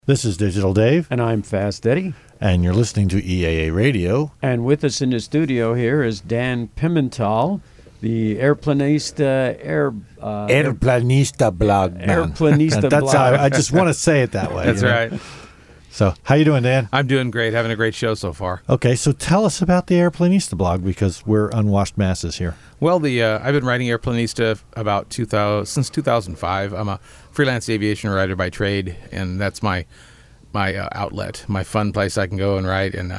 This is Digital Dave. And I'm Fast Eddie. And you're listening to EAA Radio. And with us in the studio here is Dan Pimental, the Airplanista Airplanista blog. Airplanista That's blog. how I just want to say it that way. That's right. So, how you doing, Dan? I'm doing great. Having a great show so far. Okay, so tell us about the Airplanista blog, because we're unwashed masses here. Well, I've been writing Airplanista since 2005. I'm a freelance aviation writer by trade, and that's my outlet, my fun place I can go and write. And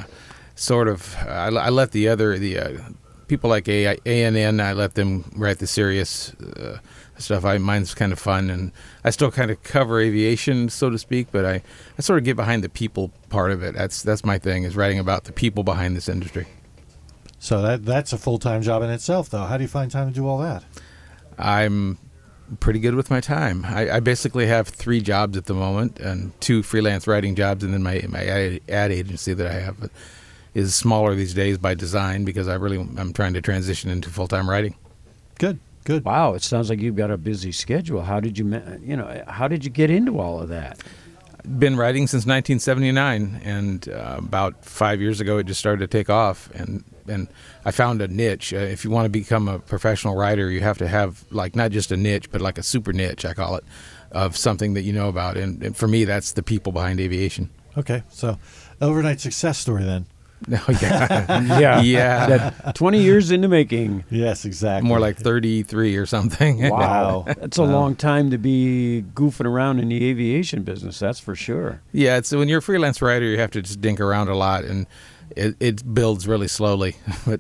I let the people like ANN, I let them write the serious stuff. Mine's kind of fun, and I still kind of cover aviation, so to speak, but I sort of get behind the people part of it. That's my thing, is writing about the people behind this industry. So that's a full-time job in itself, though. How do you find time to do all that? I'm pretty good with my time. I basically have 3 jobs at the moment, and 2 freelance writing jobs, and then my ad agency that I have is smaller these days by design, because I'm trying to transition into full-time writing. Good. Wow, it sounds like you've got a busy schedule. How did you get into all of that? Been writing since 1979, and about 5 years ago it just started to take off, and I found a niche. If you want to become a professional writer, you have to have not just a niche, but like a super niche, I call it, of something that you know about, and for me that's the people behind aviation. Okay, so overnight success story then. Oh, yeah. Yeah. That 20 years in the making. Yes, exactly. More like 33 or something. Wow. That's a long time to be goofing around in the aviation business, that's for sure. Yeah, when you're a freelance writer, you have to just dink around a lot, and it builds really slowly. But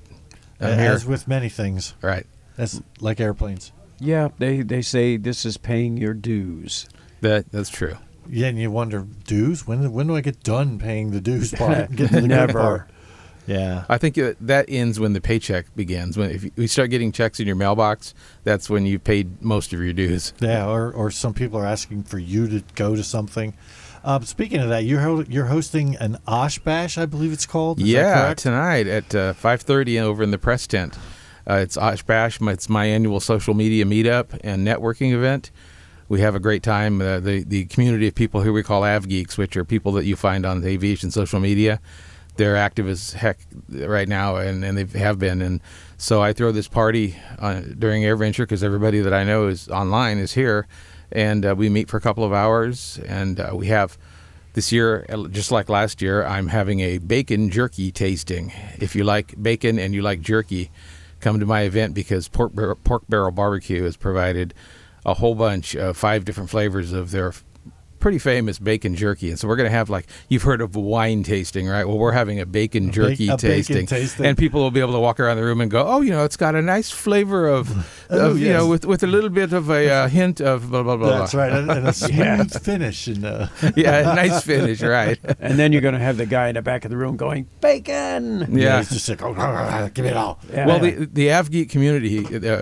as with many things. Right. That's like airplanes. Yeah, they say this is paying your dues. That's true. Yeah, and you wonder, dues? When do I get done paying the dues part? Get to the Never. good part. Yeah. I think that ends when the paycheck begins. If you start getting checks in your mailbox, that's when you paid most of your dues. Yeah, or some people are asking for you to go to something. Speaking of that, you're hosting an Osh Bash, I believe it's called. Is that correct? Tonight at 5:30 over in the press tent. It's Osh Bash. It's my annual social media meetup and networking event. We have a great time. The community of people here we call AvGeeks, which are people that you find on the aviation social media. They're active as heck right now, and they have been. And so I throw this party during AirVenture, because everybody that I know is online is here, and we meet for a couple of hours. And we have this year, just like last year, I'm having a bacon jerky tasting. If you like bacon and you like jerky, come to my event, because Pork Barrel Barbecue has provided a whole bunch of 5 different flavors of their pretty famous bacon jerky. And so we're going to have, you've heard of wine tasting, right? Well, we're having a bacon jerky tasting. And people will be able to walk around the room and go, it's got a nice flavor of yes. With a little bit of a hint of blah, blah, blah. That's right. And a smooth finish. Yeah, nice finish, right. And then you're going to have the guy in the back of the room going, bacon! Yeah, he's just like, give me it all. Yeah. Well, the AvGeek community,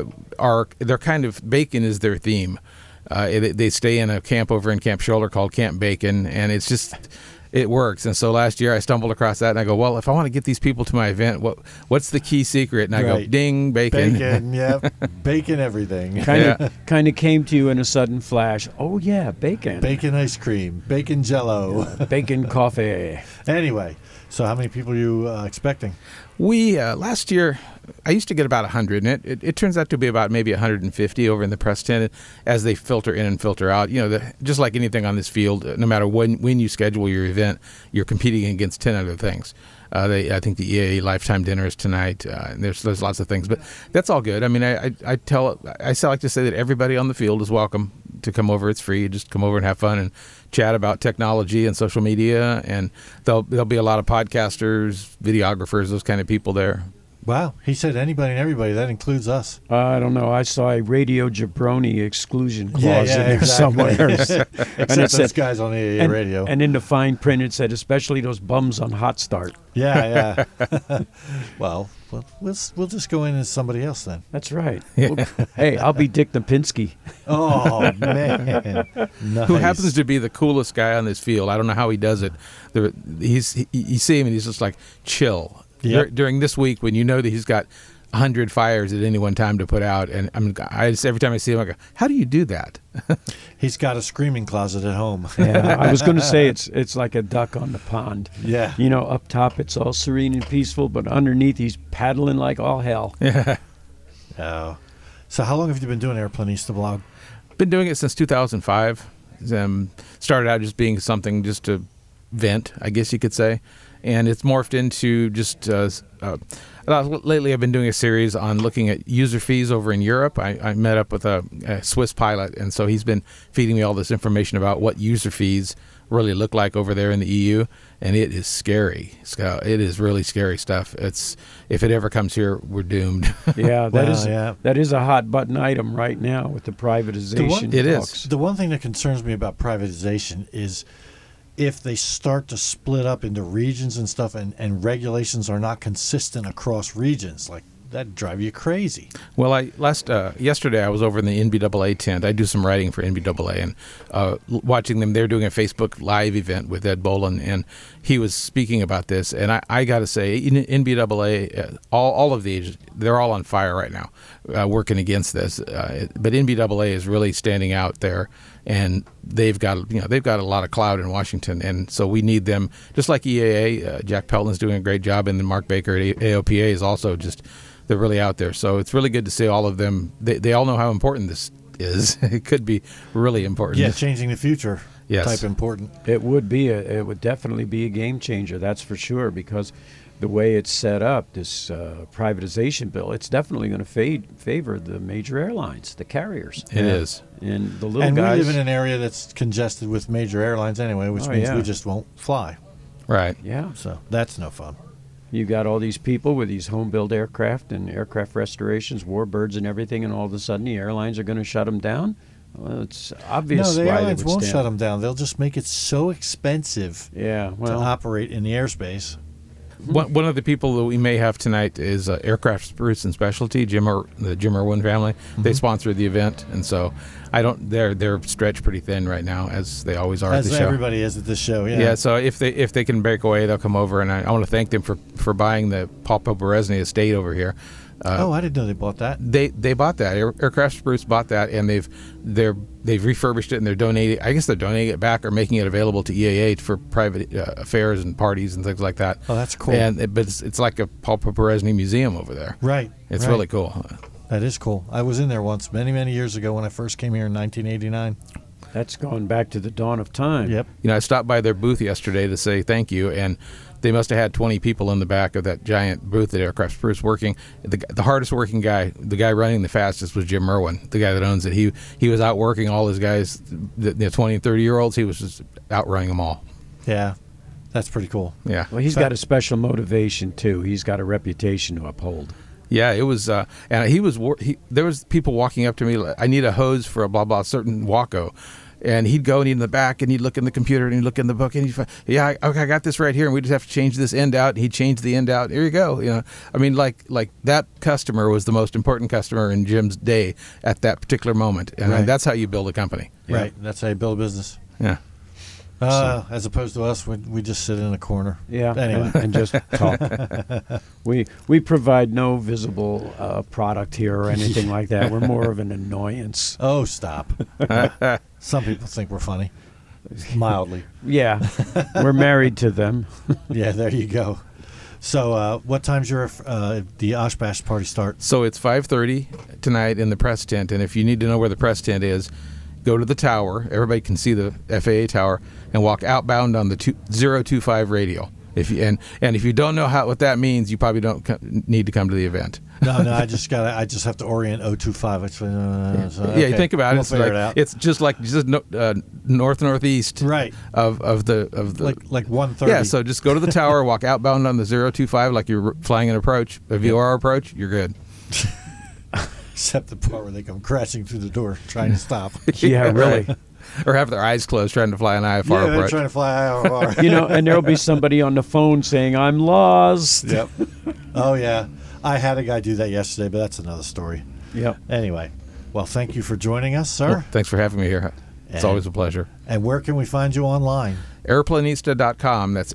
they're kind of, bacon is their theme. They stay in a camp over in Camp Shoulder called Camp Bacon, and it works. And so last year I stumbled across that, and I go, well, if I want to get these people to my event, what's the key secret? And I go, ding, bacon. Bacon, yeah, bacon everything. Kind of came to you in a sudden flash. Oh, yeah, bacon. Bacon ice cream, bacon jello. Yeah, bacon coffee. Anyway, so how many people are you expecting? We, last year, I used to get about 100, and it turns out to be about maybe 150 over in the press tent as they filter in and filter out. Just like anything on this field, no matter when you schedule your event, you're competing against 10 other things. I think the EAA Lifetime Dinner is tonight. And there's lots of things, but that's all good. I mean, I like to say that everybody on the field is welcome to come over. It's free. Just come over and have fun and chat about technology and social media. And there'll be a lot of podcasters, videographers, those kind of people there. Wow. He said anybody and everybody. That includes us. I don't know. I saw a Radio Jabroni exclusion clause in there exactly. somewhere. Except those guys on the radio. And in the fine print it said, especially those bums on Hot Start. Yeah. Well, we'll just go in as somebody else then. That's right. Yeah. Hey, I'll be Dick Napinski. Oh, man. Nice. Who happens to be the coolest guy on this field. I don't know how he does it. You see him and he's just like chill. Yep. During this week when you know that he's got 100 fires at any one time to put out, and I just, every time I see him, I go, "How do you do that?" He's got a screaming closet at home. Yeah, I was going to say it's like a duck on the pond. Yeah. You know, up top it's all serene and peaceful, but underneath he's paddling like all hell. Yeah. Oh. So how long have you been doing Airplanista blog? Been doing it since 2005. Started out just being something just to vent, I guess you could say, and it's morphed into just lately I've been doing a series on looking at user fees over in Europe. I met up with a Swiss pilot, and so he's been feeding me all this information about what user fees really look like over there in the EU, and it is scary. It is really scary stuff. If it ever comes here, we're doomed. Yeah, that is a hot button item right now with the privatization. It talks. is. The one thing that concerns me about privatization is if they start to split up into regions and stuff, and regulations are not consistent across regions, like that'd drive you crazy. Well, yesterday I was over in the NBAA tent. I do some writing for NBAA, and watching them. They're doing a Facebook Live event with Ed Bolin, and he was speaking about this. And I got to say, in NBAA, all of these, they're all on fire right now, working against this. But NBAA is really standing out there, and they've got a lot of clout in Washington, and so we need them. Just like EAA, Jack Pelton's doing a great job, and then Mark Baker at AOPA is also just. They're really out there. So it's really good to see all of them. They all know how important this is. It could be really important. Yeah, changing the future. Yes. Type important. It would definitely be a game changer, that's for sure, because the way it's set up, this privatization bill, it's definitely going to favor the major airlines, the carriers. It is. And the little and guys. we live in an area that's congested with major airlines anyway, which means we just won't fly. Right. Yeah. So that's no fun. You got all these people with these home-built aircraft and aircraft restorations, warbirds and everything, and all of a sudden the airlines are going to shut them down? Well, it's obvious no, the why airlines they would won't stand. shut them down. They'll just make it so expensive to operate in the airspace. One of the people that we may have tonight is Aircraft Spruce and Specialty, the Jim Irwin family. Mm-hmm. They sponsor the event, and so they're stretched pretty thin right now, as they always are at the show. As everybody is at this show, yeah. Yeah, so if they can break away, they'll come over, and I want to thank them for buying the Paul Poberezny estate over here. I didn't know they bought that. They bought that. Aircraft Spruce bought that, and they've refurbished it, and they're donating. I guess they're donating it back or making it available to EAA for private affairs and parties and things like that. Oh, that's cool. But it's like a Paul Poberezny museum over there. Right. It's really cool. That is cool. I was in there once, many, many years ago when I first came here in 1989. That's going back to the dawn of time. Yep. I stopped by their booth yesterday to say thank you, and they must have had 20 people in the back of that giant booth at Aircraft Spruce working. The hardest working guy, the guy running the fastest, was Jim Irwin, the guy that owns it. He was out working all his guys, the 20 and 30-year-olds. He was just outrunning them all. Yeah, that's pretty cool. Yeah. Well, he's got a special motivation, too. He's got a reputation to uphold. Yeah, it was, and there was people walking up to me, I need a hose for a blah, blah, certain Waco. And he'd go and he'd in the back and he'd look in the computer and he'd look in the book and he'd I got this right here, and we just have to change this end out. And he'd change the end out. Here you go. I mean, like that customer was the most important customer in Jim's day at that particular moment, and that's how you build a company. Right. That's how you build a business. Yeah. As opposed to us, we just sit in a corner. Yeah, anyway. and just talk. We provide no visible product here or anything like that. We're more of an annoyance. Oh, stop. Some people think we're funny. Mildly. Yeah, we're married to them. Yeah, there you go. So what time's the Osh Bash party start? So it's 5:30 tonight in the press tent, and if you need to know where the press tent is, go to the tower. Everybody can see the FAA tower, and walk outbound on the 025 radial. If you don't know what that means, you probably don't need to come to the event. No, I just have to orient 025. Yeah, you think about it's just northeast right of the like 130. Yeah, so just go to the tower, walk outbound on the 025 like you're flying an approach, a VOR approach, you're good. Except the part where they come crashing through the door trying to stop. Yeah, really. Or have their eyes closed trying to fly an IFR approach. They're trying to fly IFR. And there'll be somebody on the phone saying, "I'm lost." Yep. Oh, yeah. I had a guy do that yesterday, but that's another story. Yep. Anyway, well, thank you for joining us, sir. Well, thanks for having me here. It's always a pleasure. And where can we find you online? Airplanista.com. That's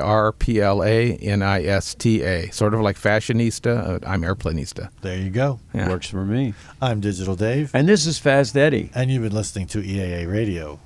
AIRPLANISTA. Sort of like fashionista. I'm Airplanista. There you go. Yeah. Works for me. I'm Digital Dave. And this is Fast Eddie. And you've been listening to EAA Radio.